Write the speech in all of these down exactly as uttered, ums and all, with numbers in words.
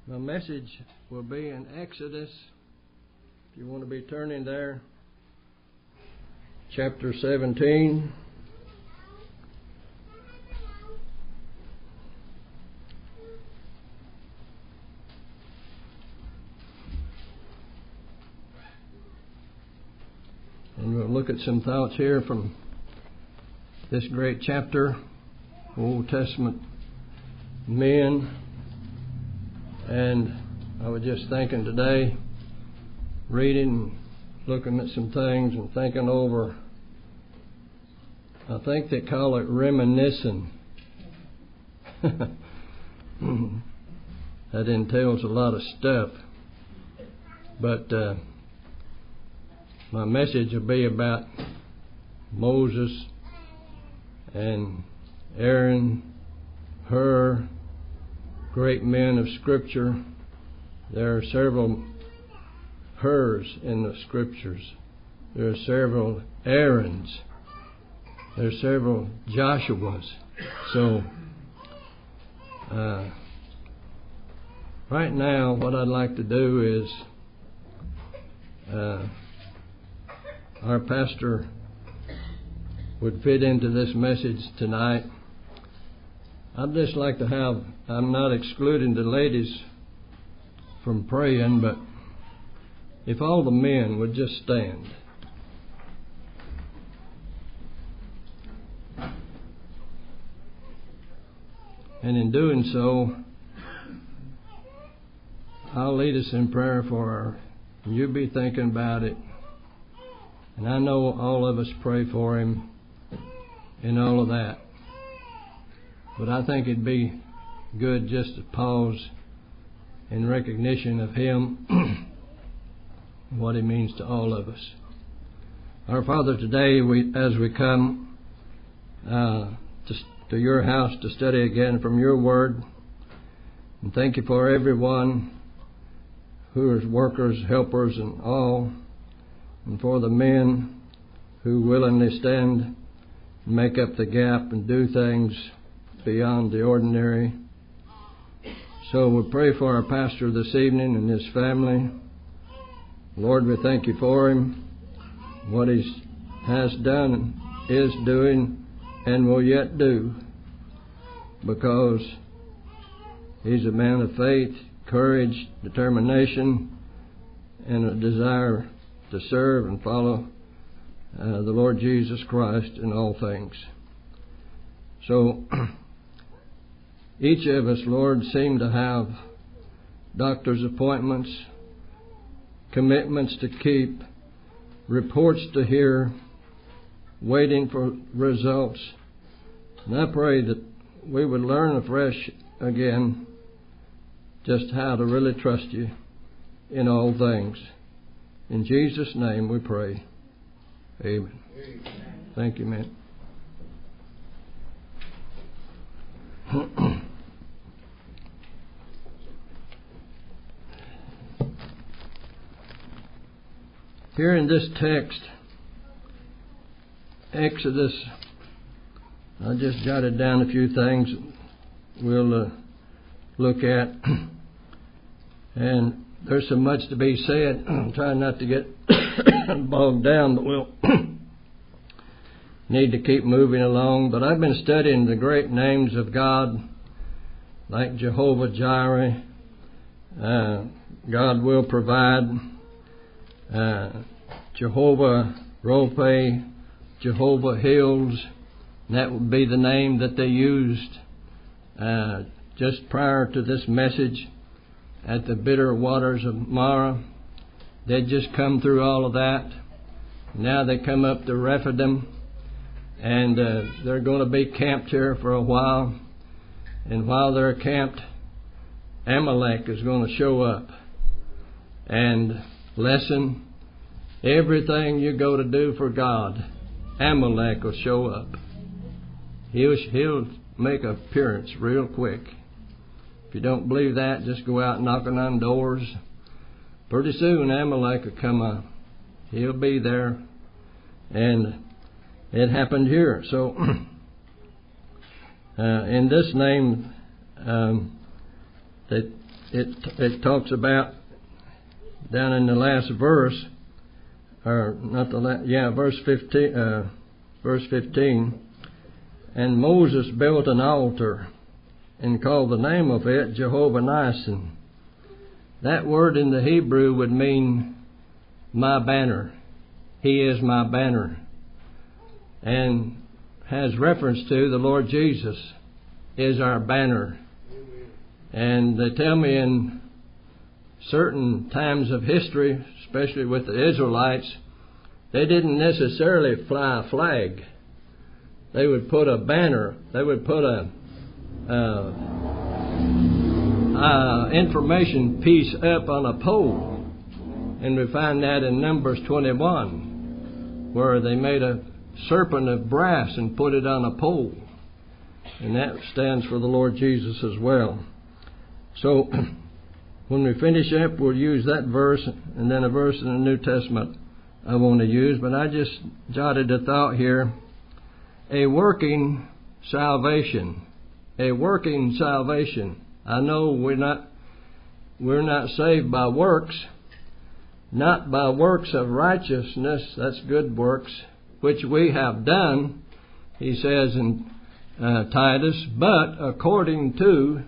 My message will be in Exodus, if you want to be turning there, chapter seventeen. And we'll look at some thoughts here from this great chapter, Old Testament men. And I was just thinking today, reading, looking at some things and thinking over, I think they call it reminiscing. That entails a lot of stuff. But uh, my message will be about Moses and Aaron, Hur, great men of Scripture. There are several Hurs in the Scriptures. There are several Aarons. There are several Joshuas. So, uh, right now, what I'd like to do is, uh, our pastor would fit into this message tonight. I'd just like to have, I'm not excluding the ladies from praying, but if all the men would just stand. And in doing so, I'll lead us in prayer for her. You be thinking about it. And I know all of us pray for him and all of that. But I think it'd be good just to pause in recognition of him and what he means to all of us. Our Father, today we, as we come uh, to, to your house to study again from your word, and thank you for everyone who is workers, helpers, and all, and for the men who willingly stand and make up the gap and do things beyond the ordinary. So we pray for our pastor this evening and his family. Lord, we thank you for him, what he has done, is doing, and will yet do, because he's a man of faith, courage, determination, and a desire to serve and follow uh, the Lord Jesus Christ in all things. So, each of us, Lord, seem to have doctor's appointments, commitments to keep, reports to hear, waiting for results. And I pray that we would learn afresh again just how to really trust you in all things. In Jesus' name we pray. Amen. Amen. Thank you, man. Here in this text, Exodus, I just jotted down a few things we'll uh, look at. And there's so much to be said. I'm trying not to get bogged down, but we'll need to keep moving along. But I've been studying the great names of God, like Jehovah Jireh, uh, God will provide, uh, Jehovah Rophe, Jehovah Hills. That would be the name that they used uh, just prior to this message at the bitter waters of Marah. They'd just come through all of that. Now they come up to Rephidim, and uh, they're going to be camped here for a while. And while they're camped, Amalek is going to show up. And lesson, everything you go to do for God, Amalek will show up. He'll, he'll make an appearance real quick. If you don't believe that, just go out knocking on doors. Pretty soon Amalek will come up. He'll be there. And it happened here. So, uh, in this name, um, that it it talks about down in the last verse, or not the last, yeah, verse fifteen, uh, verse fifteen. And Moses built an altar and called the name of it Jehovah Nissi. That word in the Hebrew would mean my banner. He is my banner. And has reference to the Lord Jesus is our banner. And they tell me in certain times of history, especially with the Israelites, they didn't necessarily fly a flag. They would put a banner. They would put a uh, uh, information piece up on a pole. And we find that in Numbers twenty-one, where they made a serpent of brass and put it on a pole. And that stands for the Lord Jesus as well. So when we finish up, we'll use that verse and then a verse in the New Testament I want to use. But I just jotted a thought here. A working salvation. A working salvation. I know we're not we're not saved by works, not by works of righteousness, that's good works, which we have done, he says in uh, Titus, but according to,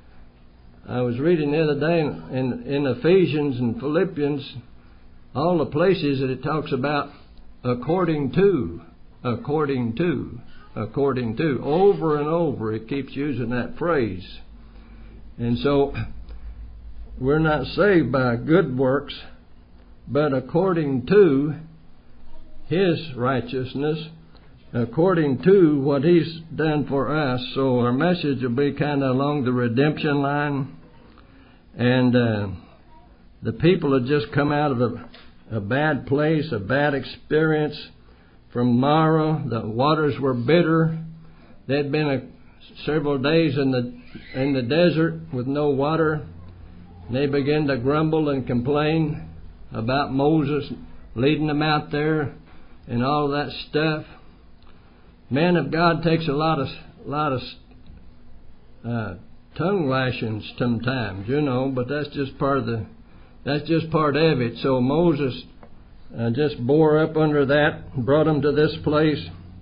I was reading the other day in, in Ephesians and Philippians, all the places that it talks about according to, according to, according to. Over and over it keeps using that phrase. And so we're not saved by good works, but according to His righteousness, according to what He's done for us. So our message will be kind of along the redemption line. And uh, the people had just come out of a, a bad place, a bad experience. From Mara, the waters were bitter. They'd been a, several days in the in the desert with no water. They began to grumble and complain about Moses leading them out there and all that stuff. Man of God takes a lot of lot of uh, tongue lashings sometimes, you know, but that's just part of the that's just part of it. So Moses Uh, just bore up under that, brought them to this place.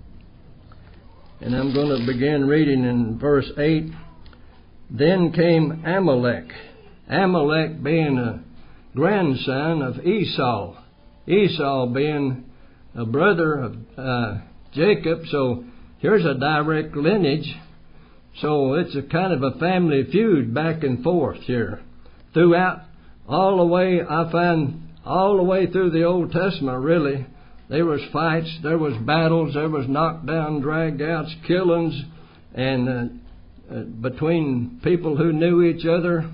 And I'm going to begin reading in verse eight. Then came Amalek. Amalek being a grandson of Esau. Esau being a brother of uh, Jacob. So here's a direct lineage. So it's a kind of a family feud back and forth here. Throughout, all the way, I find... All the way through the Old Testament, really, there was fights, there was battles, there was knockdown, drag-outs, killings, and uh, uh, between people who knew each other.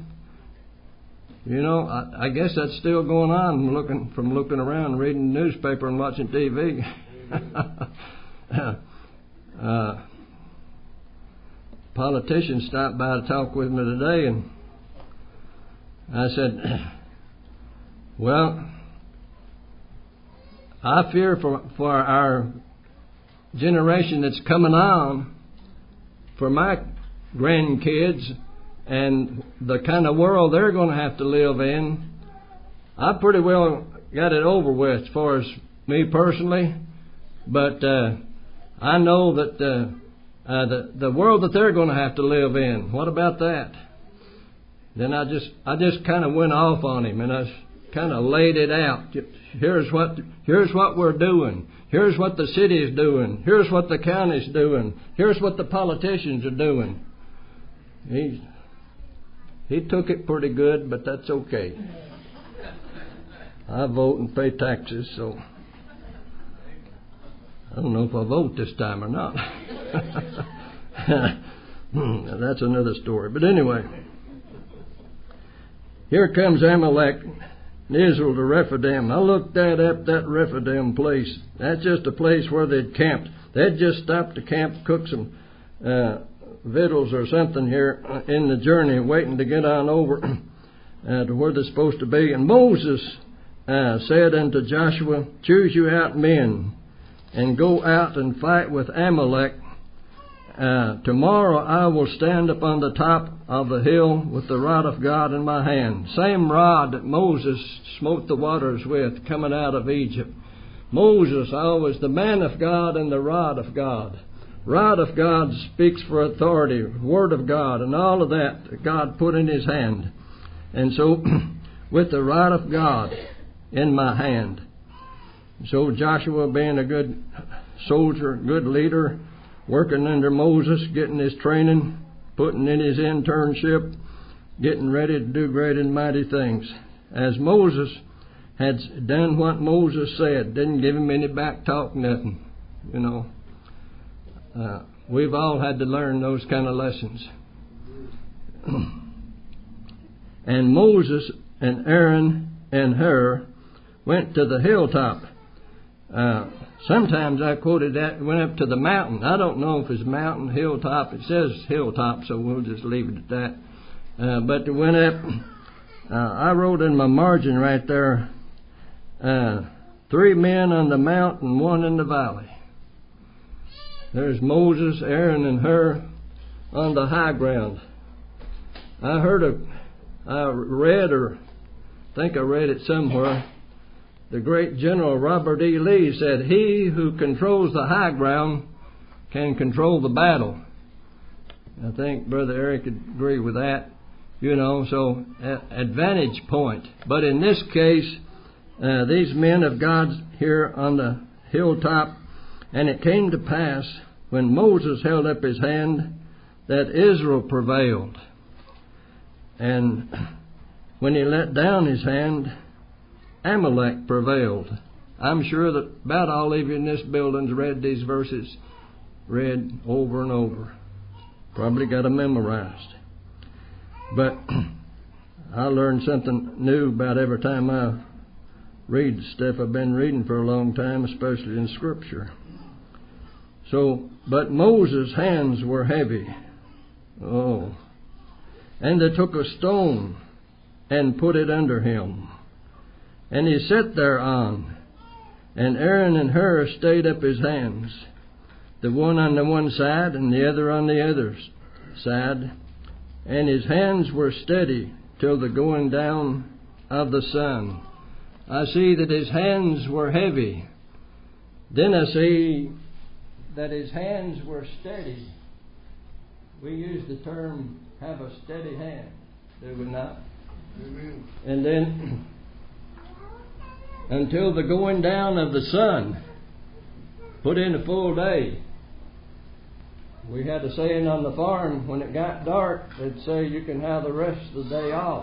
You know, I, I guess that's still going on. Looking from looking around, reading the newspaper, and watching T V. uh, politician stopped by to talk with me today, and I said, well, I fear for for our generation that's coming on, for my grandkids and the kind of world they're going to have to live in. I pretty well got it over with as far as me personally, but uh, I know that uh, uh, the the world that they're going to have to live in. What about that? Then I just I just kind of went off on him, and I kind of laid it out. Here's what here's what we're doing. Here's what the city is doing. Here's what the county's doing. Here's what the politicians are doing. He he took it pretty good, but that's okay. I vote and pay taxes, so I don't know if I vote this time or not. That's another story. But anyway, here comes Amalek, Israel to Rephidim. I looked that up, that Rephidim place. That's just a place where they'd camped. They'd just stopped to camp, cook some uh, victuals or something here in the journey, waiting to get on over uh, to where they're supposed to be. And Moses uh, said unto Joshua, choose you out men, and go out and fight with Amalek. uh, tomorrow I will stand upon the top of the hill with the rod of God in my hand. Same rod that Moses smote the waters with coming out of Egypt. Moses always the man of God and the rod of God. Rod of God speaks for authority, word of God, and all of that that God put in his hand. And so, with the rod of God in my hand. So Joshua, being a good soldier, good leader, working under Moses, getting his training, putting in his internship, getting ready to do great and mighty things. As Moses had done what Moses said, didn't give him any back talk, nothing, you know. Uh, we've all had to learn those kind of lessons. And Moses and Aaron and Hur went to the hilltop. Uh, sometimes I quoted that, went up to the mountain. I don't know if it's mountain, hilltop. It says hilltop, so we'll just leave it at that. Uh, but they went up. Uh, I wrote in my margin right there, uh, three men on the mountain, one in the valley. There's Moses, Aaron, and Hur on the high ground. I heard a, I read, or think I read it somewhere, the great General Robert E. Lee said, "He who controls the high ground can control the battle." I think Brother Eric could agree with that. You know, so advantage point. But in this case, uh, these men of God here on the hilltop, and it came to pass, when Moses held up his hand, that Israel prevailed. And when he let down his hand, Amalek prevailed. I'm sure that about all of you in this building's read these verses, read over and over. Probably got them memorized. But I learn something new about every time I read stuff I've been reading for a long time, especially in Scripture. So, but Moses' hands were heavy. Oh. And they took a stone and put it under him. And he sat thereon. And Aaron and Hur stayed up his hands, the one on the one side and the other on the other side. And his hands were steady till the going down of the sun. I see that his hands were heavy. Then I see that his hands were steady. We use the term, have a steady hand, do we not? Amen. And then, until the going down of the sun, put in a full day. We had a saying on the farm, when it got dark, they'd say, "You can have the rest of the day off."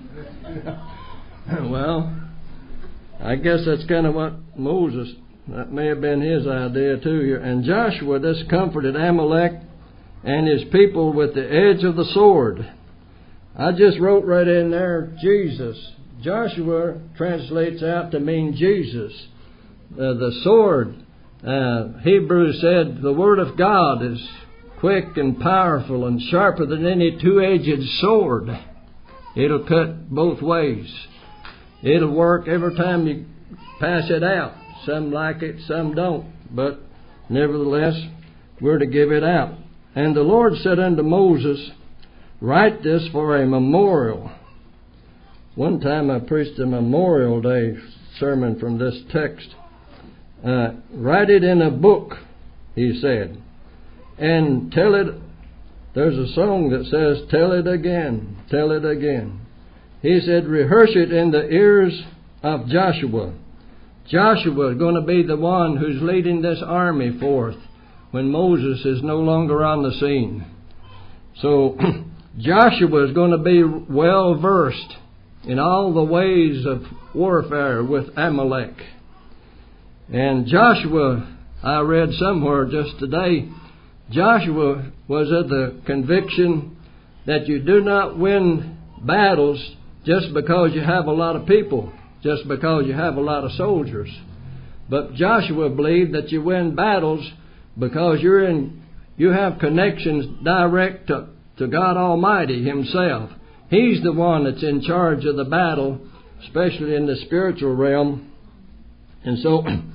Well, I guess that's kind of what Moses, that may have been his idea too. And Joshua discomforted Amalek and his people with the edge of the sword. I just wrote right in there, Jesus. Joshua translates out to mean Jesus. Uh, the sword, uh, Hebrews said, the word of God is quick and powerful and sharper than any two-edged sword. It'll cut both ways. It'll work every time you pass it out. Some like it, some don't. But nevertheless, we're to give it out. And the Lord said unto Moses, "Write this for a memorial." One time I preached a Memorial Day sermon from this text. Uh, write it in a book, he said. And tell it, there's a song that says, tell it again, tell it again. He said, rehearse it in the ears of Joshua. Joshua is going to be the one who's leading this army forth when Moses is no longer on the scene. So Joshua is going to be well versed in all the ways of warfare with Amalek. And Joshua, I read somewhere just today, Joshua was of the conviction that you do not win battles just because you have a lot of people, just because you have a lot of soldiers. But Joshua believed that you win battles because you're in, you have connections direct to, to God Almighty Himself. He's the one that's in charge of the battle, especially in the spiritual realm. And so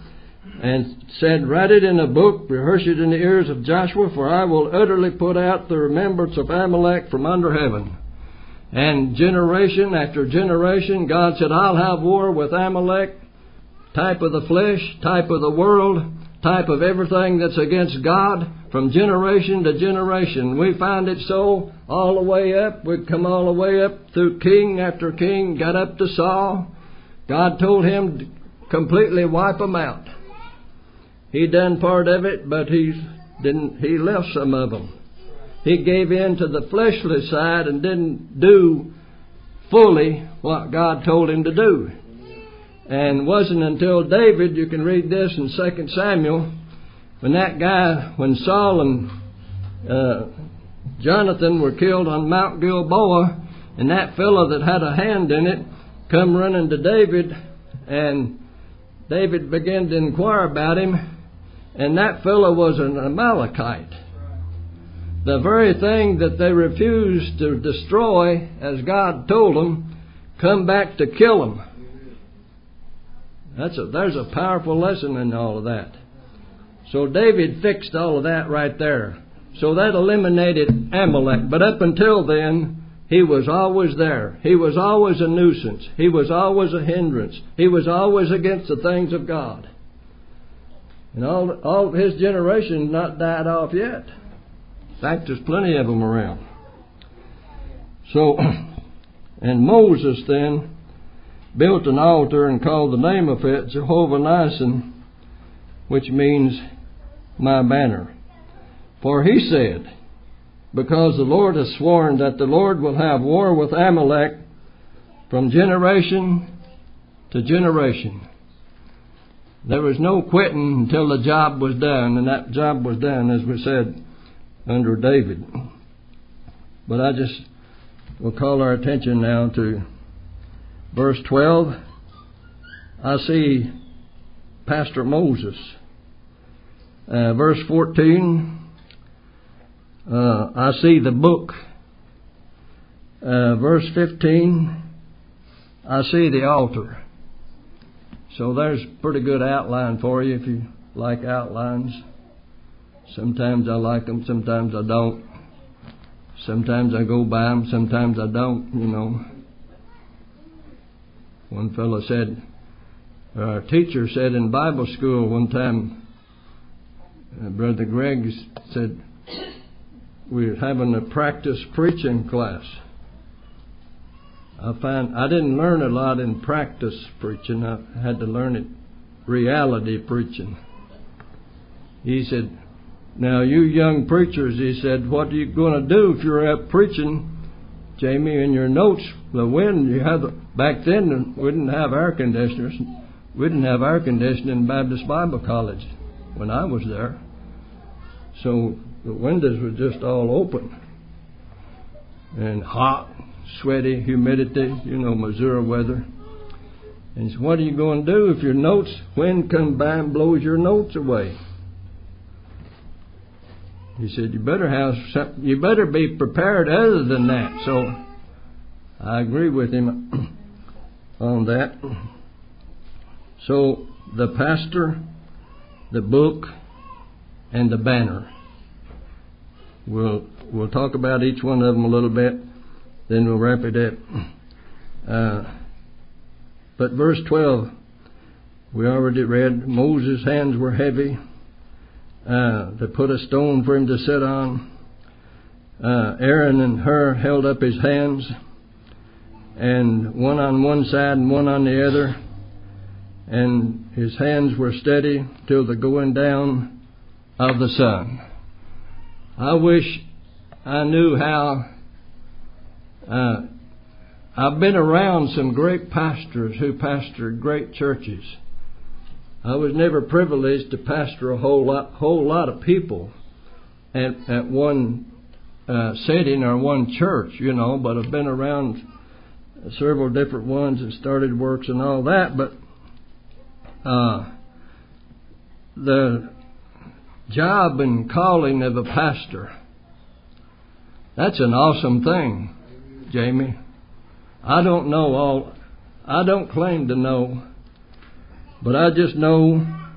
and said, "Write it in a book, rehearse it in the ears of Joshua, for I will utterly put out the remembrance of Amalek from under heaven." And generation after generation, God said, "I'll have war with Amalek," type of the flesh, type of the world, type of everything that's against God, from generation to generation. We find it so all the way up. We'd come all the way up through king after king, got up to Saul. God told him to completely wipe them out. He done part of it, but he didn't. He left some of them. He gave in to the fleshly side and didn't do fully what God told him to do. And it wasn't until David, you can read this in Second Samuel, when that guy, when Saul and uh, Jonathan were killed on Mount Gilboa, and that fellow that had a hand in it come running to David, and David began to inquire about him, and that fellow was an Amalekite. The very thing that they refused to destroy, as God told them, come back to kill them. That's a, there's a powerful lesson in all of that. So David fixed all of that right there. So that eliminated Amalek. But up until then, he was always there. He was always a nuisance. He was always a hindrance. He was always against the things of God. And all, all of his generation not died off yet. In fact, there's plenty of them around. So, and Moses then built an altar and called the name of it Jehovah Nissi, which means my banner. For he said, because the Lord has sworn that the Lord will have war with Amalek from generation to generation. There was no quitting until the job was done, and that job was done, as we said, under David. But I just will call our attention now to verse twelve. I see Pastor Moses. Uh, verse fourteen, uh, I see the book. Uh, verse fifteen, I see the altar. So there's a pretty good outline for you if you like outlines. Sometimes I like them, sometimes I don't. Sometimes I go by them, sometimes I don't, you know. One fellow said, our teacher said in Bible school one time, uh, Brother Greg said, we were having a practice preaching class. I find I didn't learn a lot in practice preaching. I had to learn it reality preaching. He said, now you young preachers, he said, what are you going to do if you're out preaching, Jamie, in your notes, the wind, you have, back then we didn't have air conditioners. We didn't have air conditioning in Baptist Bible College when I was there. So the windows were just all open. And hot, sweaty, humidity, you know, Missouri weather. And he said, what are you going to do if your notes, wind comes by and blows your notes away? He said, you better have some, you better be prepared other than that. So I agree with him on that. So the pastor, the book, and the banner. We'll we'll talk about each one of them a little bit, then we'll wrap it up. Uh, but verse twelve, we already read, Moses' hands were heavy. Uh, they put a stone for him to sit on. Uh, Aaron and Hur held up his hands, and one on one side and one on the other, and his hands were steady till the going down of the sun. I wish I knew how. Uh, I've been around some great pastors who pastored great churches. I was never privileged to pastor a whole lot, whole lot of people at, at one uh, setting or one church, you know, but I've been around several different ones and started works and all that. But uh, the job and calling of a pastor, that's an awesome thing, Jamie. I don't know all, I don't claim to know, but I just know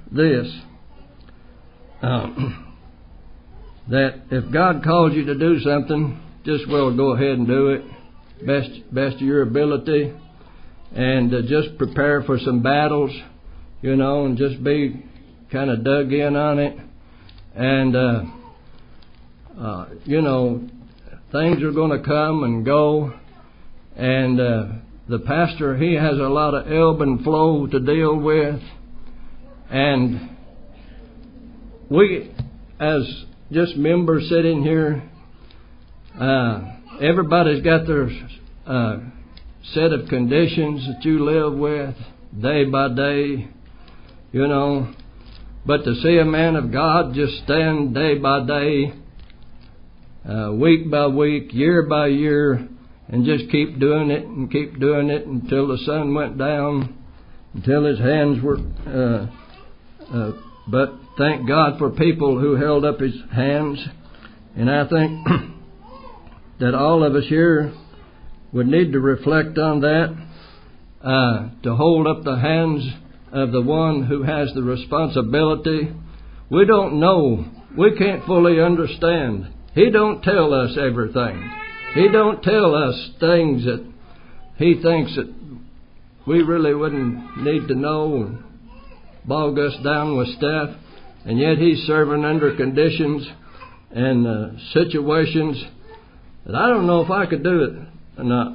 this, uh, that if God calls you to do something, just well go ahead and do it, best best of your ability, and uh, just prepare for some battles, you know, and just be kind of dug in on it, and uh, uh, you know, things are going to come and go, and uh, the pastor, he has a lot of ebb and flow to deal with, and we, as just members sitting here, uh, everybody's got their uh, set of conditions that you live with day by day, you know. But to see a man of God just stand day by day, uh, week by week, year by year, and just keep doing it and keep doing it until the sun went down, until his hands were... Uh, uh, but thank God for people who held up his hands. And I think that all of us here would need to reflect on that, uh, to hold up the hands of the one who has the responsibility. We don't know. We can't fully understand. He don't tell us everything. He don't tell us things that he thinks that we really wouldn't need to know and bog us down with stuff. And yet he's serving under conditions and uh, situations that I don't know if I could do it or not.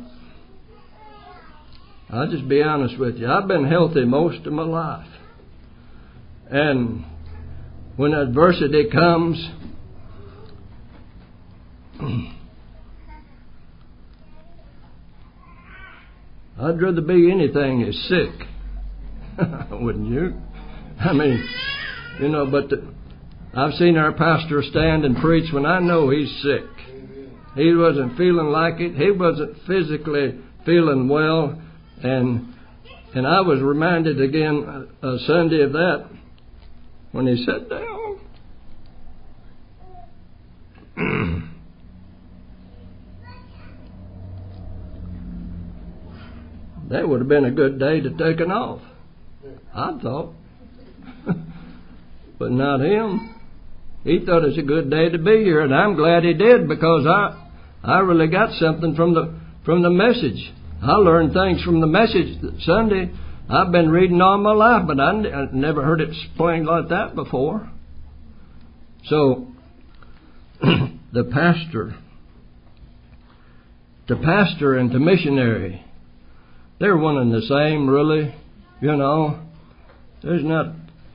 I'll just be honest with you. I've been healthy most of my life. And when adversity comes, I'd rather be anything as sick. Wouldn't you? I mean, you know, but the, I've seen our pastor stand and preach when I know he's sick. He wasn't feeling like it. He wasn't physically feeling well. And and I was reminded again uh, Sunday of that when he sat down. That would have been a good day to take it off, I thought. But not him. He thought it was a good day to be here, and I'm glad he did, because I I really got something from the from the message. I learned things from the message Sunday. I've been reading all my life, but I, n- I never heard it explained like that before. So, the pastor, the pastor and the missionary, they're one and the same, really. You know, there's not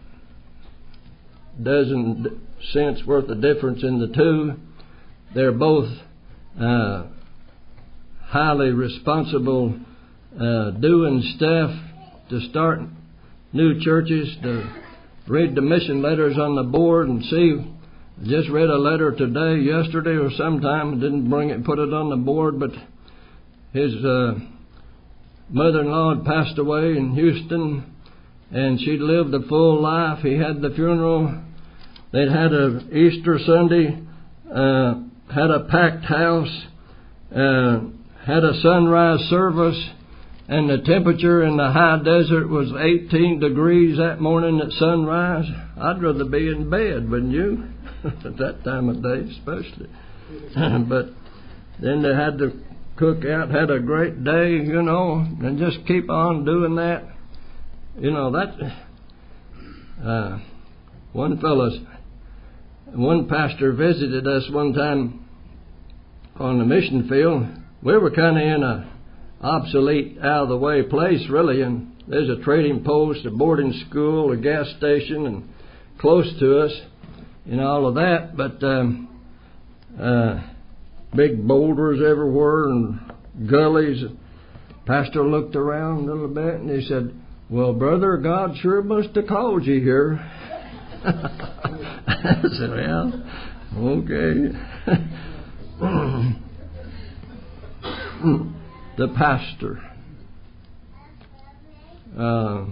a dozen cents worth of difference in the two. They're both uh, highly responsible, uh, doing stuff to start new churches, to read the mission letters on the board and see. I just read a letter today, yesterday or sometime, didn't bring it and put it on the board, but his uh, mother-in-law had passed away in Houston, and she'd lived a full life. He had the funeral. They'd had a Easter Sunday, uh, had a packed house, uh, had a sunrise service, and the temperature in the high desert was eighteen degrees that morning at sunrise. I'd rather be in bed, wouldn't you? At that time of day especially. But then they had to cook out, had a great day, you know, and just keep on doing that. You know, that, uh, one fellow, one pastor visited us one time on the mission field. We were kind of in a obsolete, out-of-the-way place, really, and there's a trading post, a boarding school, a gas station, and close to us, and all of that, but um, uh, big boulders everywhere and gullies. Pastor looked around a little bit, and he said, "Well, brother, God sure must have called you here." I said, "Well, okay." The pastor. Uh,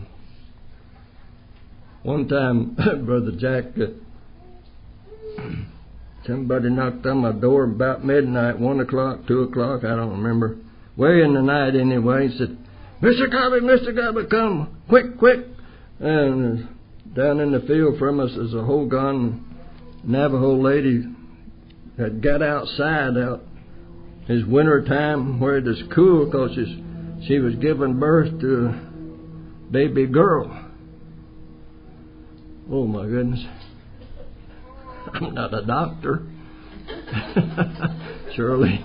one time, Brother Jack, uh, somebody knocked on my door about midnight, one o'clock, two o'clock, I don't remember. Way in the night anyway. He said, "Mister Cobby, Mister Cobby, come, quick, quick." And down in the field from us is a Hogan Navajo lady that got outside out his winter time where it was cool because she was giving birth to a baby girl. Oh my goodness. I'm not a doctor. Surely.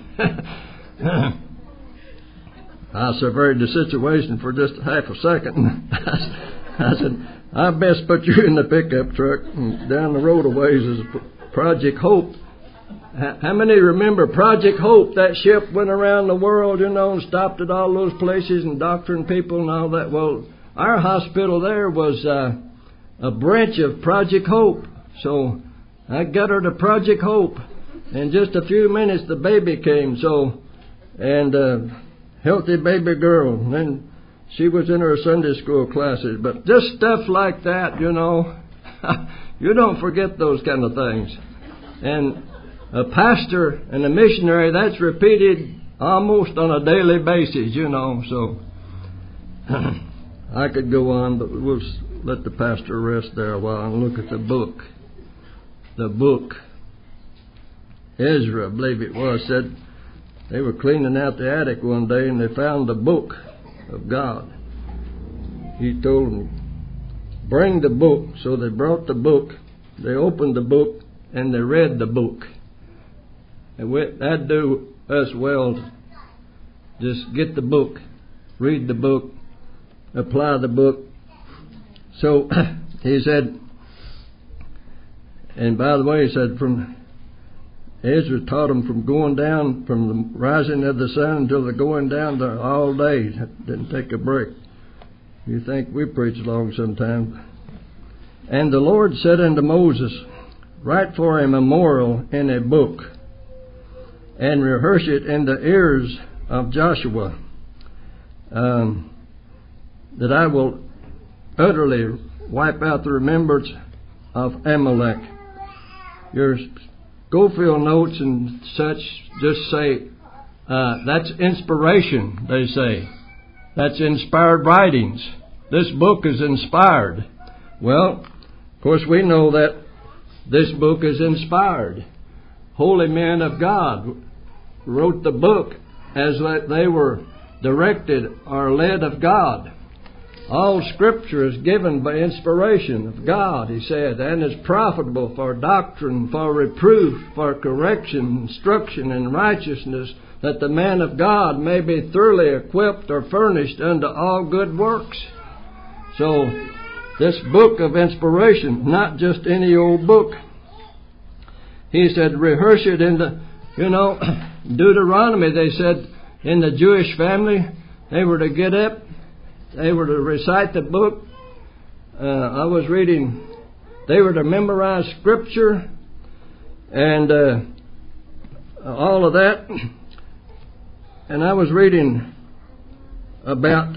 I surveyed the situation for just half a second. I said, I best put you in the pickup truck and down the road a ways is Project Hope. How many remember Project Hope? That ship went around the world, you know, and stopped at all those places and doctoring people and all that. Well, our hospital there was uh, a branch of Project Hope. So I got her to Project Hope. In just a few minutes, the baby came. So, and uh, healthy baby girl. And then she was in her Sunday school classes. But just stuff like that, you know, you don't forget those kind of things. And a pastor and a missionary, that's repeated almost on a daily basis, you know. So I could go on, but we'll let the pastor rest there a while and look at the book. The book. Ezra, I believe it was, said they were cleaning out the attic one day and they found the book of God. He told them, bring the book. So they brought the book. They opened the book and they read the book. And that'd do us well to just get the book, read the book, apply the book. So he said, and by the way, he said, from Ezra taught them from going down, from the rising of the sun until the going down to all day. Didn't take a break. You think we preach long sometimes. And the Lord said unto Moses, write for a memorial in a book, and rehearse it in the ears of Joshua, um, that I will utterly wipe out the remembrance of Amalek. Your Schofield notes and such just say, uh, that's inspiration, they say. That's inspired writings. This book is inspired. Well, of course we know that this book is inspired. Holy men of God wrote the book as they were directed or led of God. All Scripture is given by inspiration of God, he said, and is profitable for doctrine, for reproof, for correction, instruction in righteousness, that the man of God may be thoroughly equipped or furnished unto all good works. So, this book of inspiration, not just any old book. He said, rehearse it in the, you know, Deuteronomy, they said, in the Jewish family, they were to get up, they were to recite the book. Uh, I was reading, they were to memorize Scripture and uh, all of that. And I was reading about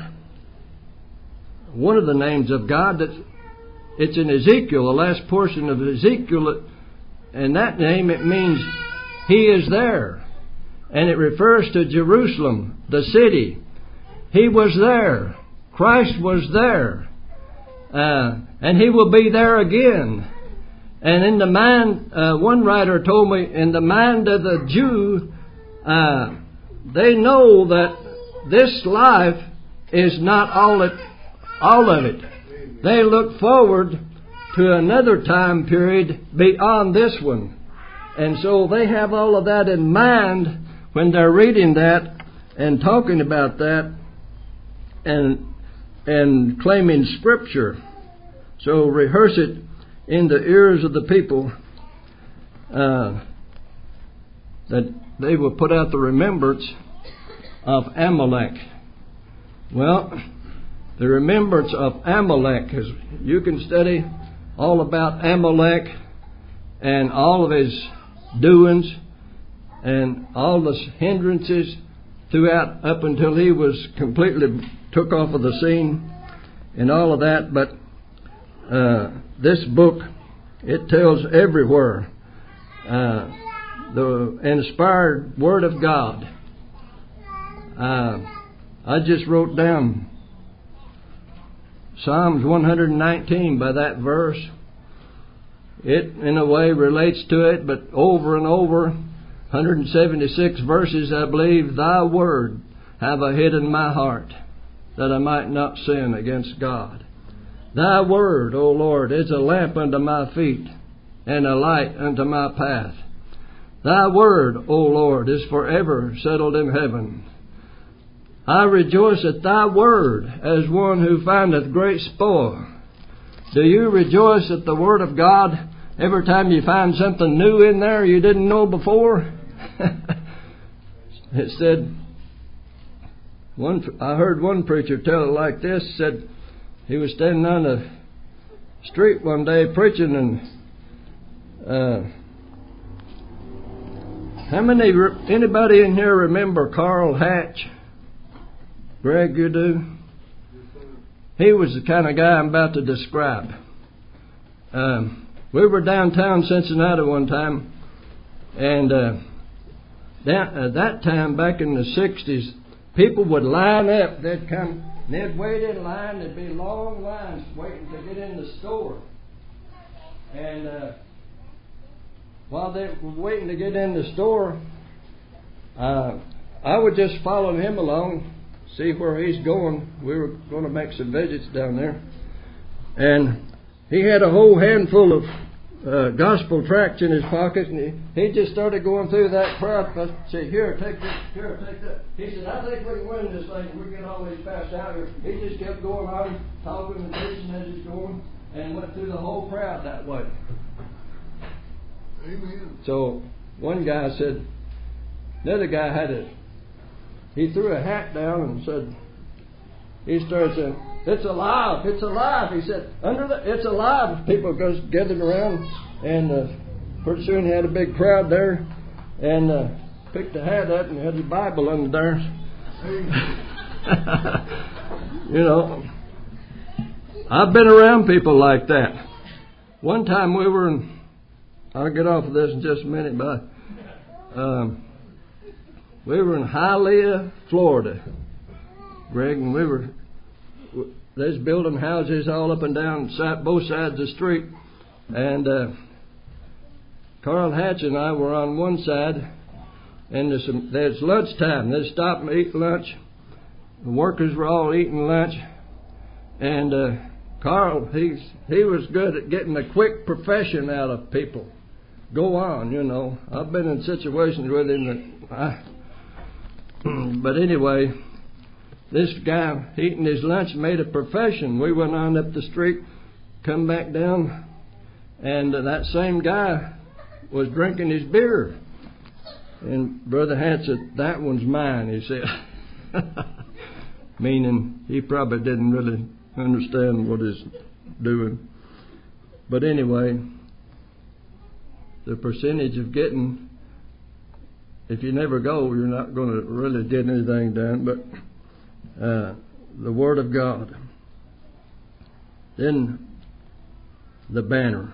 one of the names of God. That it's in Ezekiel, the last portion of Ezekiel. And that name, it means He is there. And it refers to Jerusalem, the city. He was there. Christ was there. Uh, and He will be there again. And in the mind, uh, one writer told me, in the mind of the Jew, uh, they know that this life is not all it, all of it. They look forward to another time period beyond this one. And so they have all of that in mind when they're reading that and talking about that and and claiming Scripture. So rehearse it in the ears of the people, uh, that they will put out the remembrance of Amalek. Well, the remembrance of Amalek is, you can study all about Amalek and all of his doings and all the hindrances throughout up until he was completely took off of the scene and all of that. But uh, this book, it tells everywhere uh, the inspired Word of God. Uh, I just wrote down Psalms one hundred nineteen by that verse. It, in a way, relates to it, but over and over, one hundred seventy-six verses, I believe, Thy word have I hid in my heart, that I might not sin against God. Thy word, O Lord, is a lamp unto my feet, and a light unto my path. Thy word, O Lord, is forever settled in heaven. I rejoice at Thy word as one who findeth great spoil. Do you rejoice at the word of God every time you find something new in there you didn't know before? It said, one, I heard one preacher tell it like this. Said he was standing on the street one day preaching, and uh, how many, anybody in here remember Carl Hatch? Greg, you do? He was the kind of guy I'm about to describe. Um, we were downtown Cincinnati one time, and uh, that, at that time, back in the sixties, people would line up. They'd come, they'd wait in line. There'd be long lines waiting to get in the store. And uh, while they were waiting to get in the store, uh, I would just follow him along, see where he's going. We were going to make some visits down there. And he had a whole handful of uh, gospel tracts in his pocket, and he, he just started going through that crowd. I said, here, take this, here, take that. He said, I think we can win this thing. We get all these passed out here. He just kept going on, talking and preaching as he's going, and went through the whole crowd that way. Amen. So one guy said, another guy had a, he threw a hat down and said, he started saying, it's alive, it's alive. He said, under the, it's alive. People goes gathered around, and uh, pretty soon he had a big crowd there, and uh, picked the hat up and had his Bible under there. You know, I've been around people like that. One time we were in, I'll get off of this in just a minute, but um, we were in Hialeah, Florida, Greg, and we were, they was building houses all up and down both sides of the street. And uh, Carl Hatch and I were on one side, and there's, some, there's lunchtime. They stopped and eat lunch. The workers were all eating lunch. And uh, Carl, he's, he was good at getting a quick profession out of people. Go on, you know. I've been in situations with him that I... But anyway, this guy eating his lunch made a profession. We went on up the street, come back down, and uh, that same guy was drinking his beer. And Brother Hatch said, that one's mine, he said. Meaning he probably didn't really understand what he's doing. But anyway, the percentage of getting, if you never go, you're not going to really get anything done. But uh, the Word of God. Then the banner.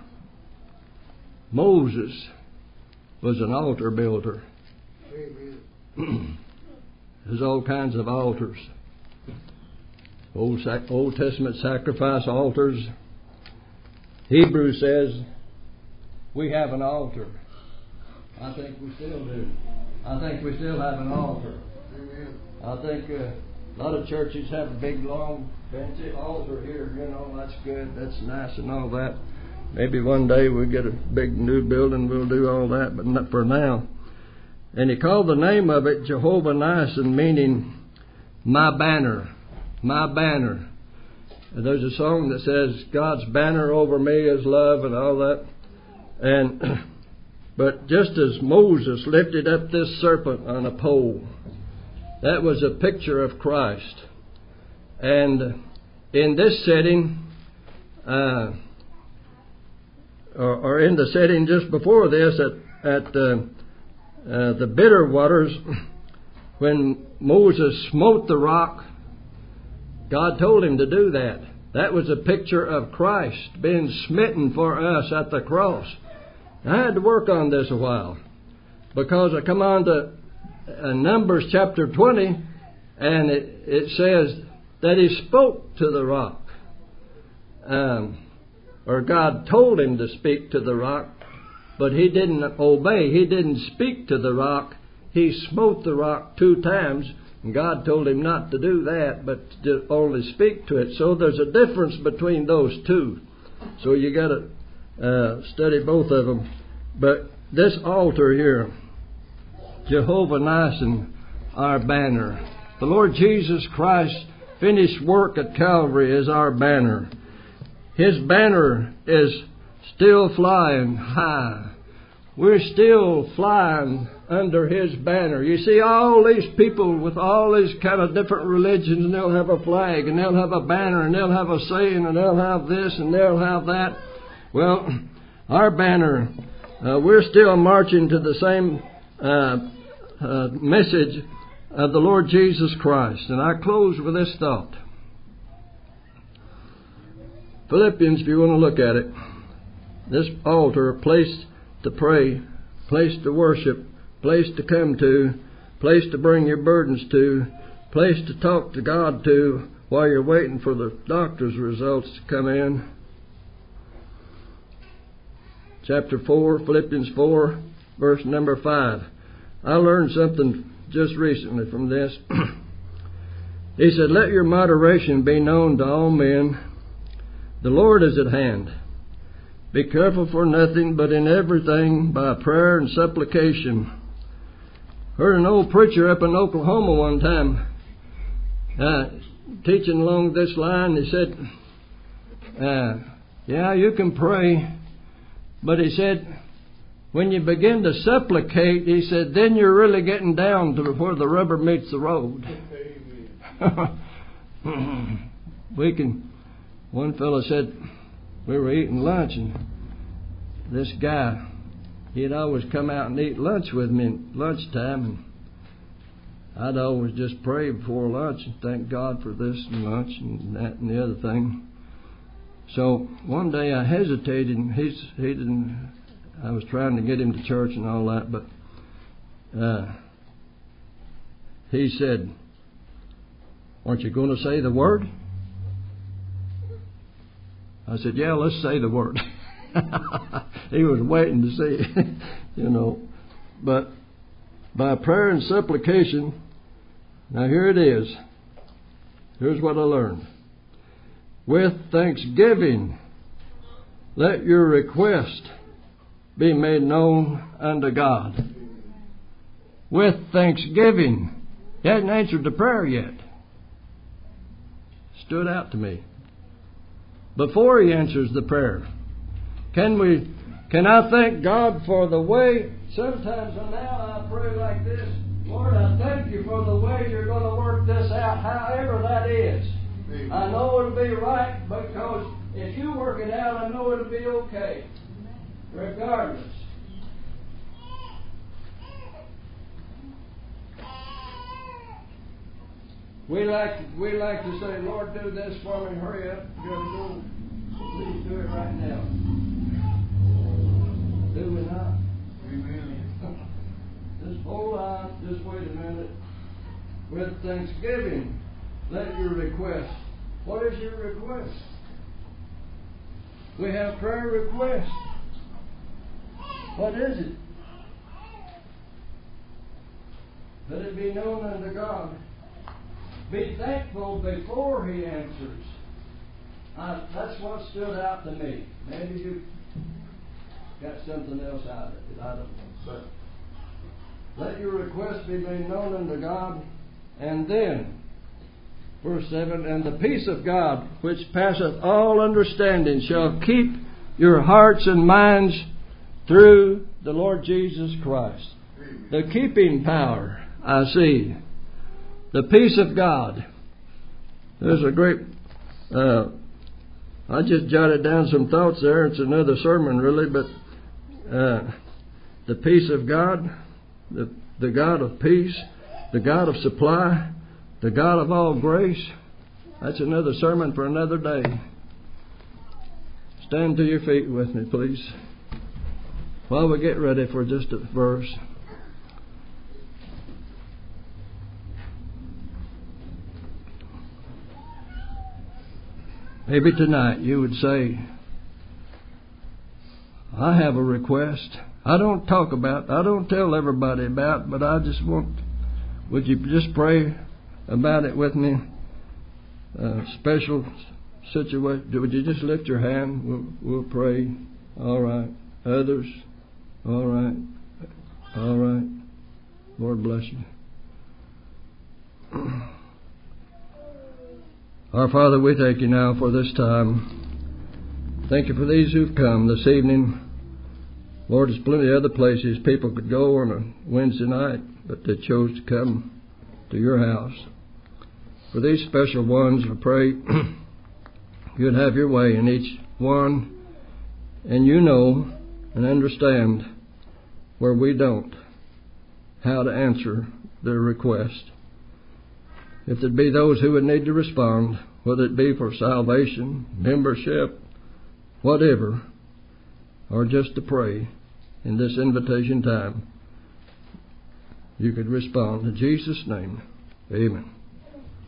Moses was an altar builder. There's all kinds of altars. Old, Old Testament sacrifice altars. Hebrews says we have an altar. I think we still do. I think we still have an altar. Amen. I think uh, a lot of churches have a big, long, fancy altar here. You know, that's good. That's nice and all that. Maybe one day we'll get a big new building. We'll do all that, but not for now. And he called the name of it Jehovah Nissi, meaning my banner. My banner. And there's a song that says, God's banner over me is love and all that. And but just as Moses lifted up this serpent on a pole, that was a picture of Christ. And in this setting, uh, or, or in the setting just before this, at, at uh, uh, the bitter waters, when Moses smote the rock, God told him to do that. That was a picture of Christ being smitten for us at the cross. I had to work on this a while, because I come on to uh, Numbers chapter twenty, and it, it says that he spoke to the rock. um, or God told him to speak to the rock, but he didn't obey. He didn't speak to the rock. He smote the rock two times, and God told him not to do that, but to only speak to it. So there's a difference between those two. So you got to uh, study both of them. But this altar here, Jehovah Nissi, our banner. The Lord Jesus Christ finished work at Calvary as our banner. His banner is still flying high. We're still flying under His banner. You see, all these people with all these kind of different religions, and they'll have a flag, and they'll have a banner, and they'll have a saying, and they'll have this, and they'll have that. Well, our banner, uh, we're still marching to the same uh, uh, message of the Lord Jesus Christ. And I close with this thought. Philippians, if you want to look at it, this altar, a place to pray, place to worship, place to come to, place to bring your burdens to, place to talk to God to while you're waiting for the doctor's results to come in. Chapter four, Philippians four, verse number five. I learned something just recently from this. He said, "Let your moderation be known to all men. The Lord is at hand. Be careful for nothing, but in everything by prayer and supplication." Heard an old preacher up in Oklahoma one time uh, teaching along this line. He said, uh, yeah, you can pray, but he said, when you begin to supplicate, he said, then you're really getting down to where the rubber meets the road. We can. One fellow said, we were eating lunch, and this guy, he'd always come out and eat lunch with me at lunchtime, and I'd always just pray before lunch and thank God for this and lunch and that and the other thing. So one day I hesitated, and he's, he didn't. I was trying to get him to church and all that, but uh, he said, "Aren't you going to say the word?" I said, "Yeah, let's say the word." He was waiting to see, you know. But by prayer and supplication, now here it is. Here's what I learned. With thanksgiving, let your request be made known unto God. With thanksgiving. He hadn't answered the prayer yet. Stood out to me. Before He answers the prayer, can we? Can I thank God for the way? Sometimes now I pray like this: Lord, I thank You for the way You're going to work this out, however that is. Amen. I know it'll be right, because if You work it out, I know it'll be okay. Regardless. We like to, we like to say, Lord, do this for me, hurry up, you gotta go. Please do it right now. Do we not? Amen. Just hold on, just wait a minute. With thanksgiving, let your request. What is your request? We have prayer requests. What is it? Let it be known unto God. Be thankful before He answers. Uh, that's what stood out to me. Maybe you got something else out of it. I don't know. But let your request be made known unto God. And then, verse seven, and the peace of God, which passeth all understanding, shall keep your hearts and minds through the Lord Jesus Christ. The keeping power, I see. The peace of God. There's a great... Uh, I just jotted down some thoughts there. It's another sermon, really, but uh, the peace of God, the, the God of peace, the God of supply, the God of all grace. That's another sermon for another day. Stand to your feet with me, please, while we get ready for just a verse. maybe tonight you would say, I have a request. I don't talk about, I don't tell everybody about, but I just want, would you just pray about it with me? Uh, special situation. Would you just lift your hand? We'll, we'll pray. All right. Others? All right. All right. Lord bless you. Our Father, we thank you now for this time. Thank you for these who've come this evening. Lord, there's plenty of other places people could go on a Wednesday night, but they chose to come to your house. For these special ones, I pray you'd have your way in each one, and you know and understand where we don't, how to answer their request. If there be those who would need to respond, whether it be for salvation, membership, whatever, or just to pray in this invitation time, you could respond. In Jesus' name, amen.